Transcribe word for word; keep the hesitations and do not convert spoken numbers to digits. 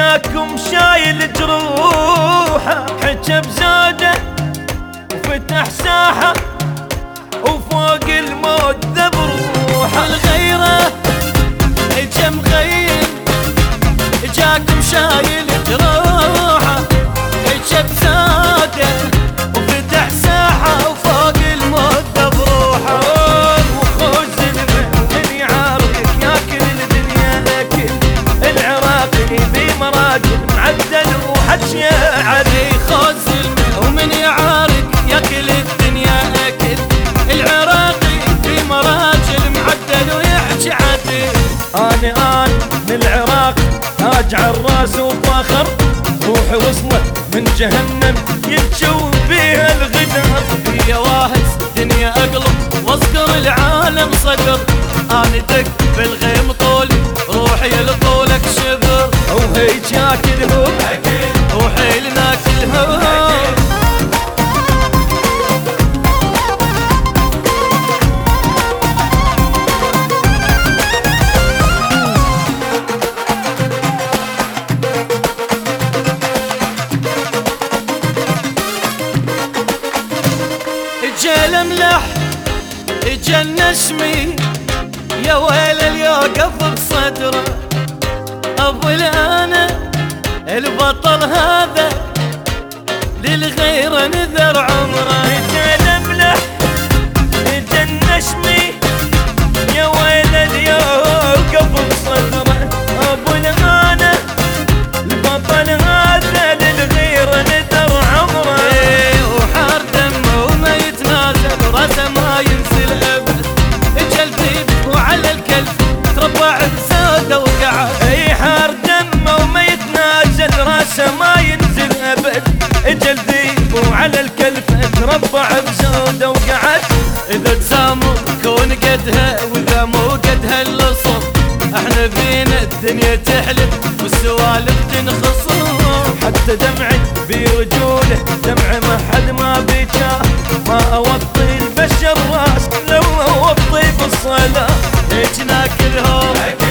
جاكم شايل جروحه، حجب زاده وفتح ساحه وفوق الموت ذب روحه. الغيرة اجا مغير جاكم شايل جروحه، حجب زاده وفتح ساحه وفوق الموت ذب روحه. وخوز من يعارك ياكل الدنيا اكل، العراقي في مراجل معدل وحجي عدي. خوز ومن يعارك ياكل الدنيا اكل، العراقي في مراجل معدل ويحجي عدي. انا ان من العراق تاج عالراس وفخر، روحي وصلت من جهنم يتشوف فيها الغدر. يا واهس دنيا اقلب واذكر العالم صدر، انا دق بالغيم طولي روحي لطولك شبر. وهيج ياكلهم روحي لناكلهم. اجا الملح اجا النشمي، يا ويل اللي يوقف بصدره. ابو الانا البطل هذا للغير نذر عمره. اجا الملح اجا النشمي، يا ويل اللي يوقف بصدره. ابو الانا البطل هذا للغير نذر عمره. وحار دمه وما يتنازل راسه ما ينزل ابد، اجا الذيب وعلى الكلب تربع بزوده وقعد. اي حار دمه وما يتنازل راسه ما ينزل ابد، اجا الذيب وعلى الكلف تربع بزوده وقعد. اذا تسامر كون قدها واذا مو قدها اللصم، احنا فينا الدنيا تحلف والسوالف تنخصم. حتى دمعي برجوله دمع ما حد ما بيجاه، ما اوطي البشر راس لو اوطي بالصلاه. هيج ناكلهم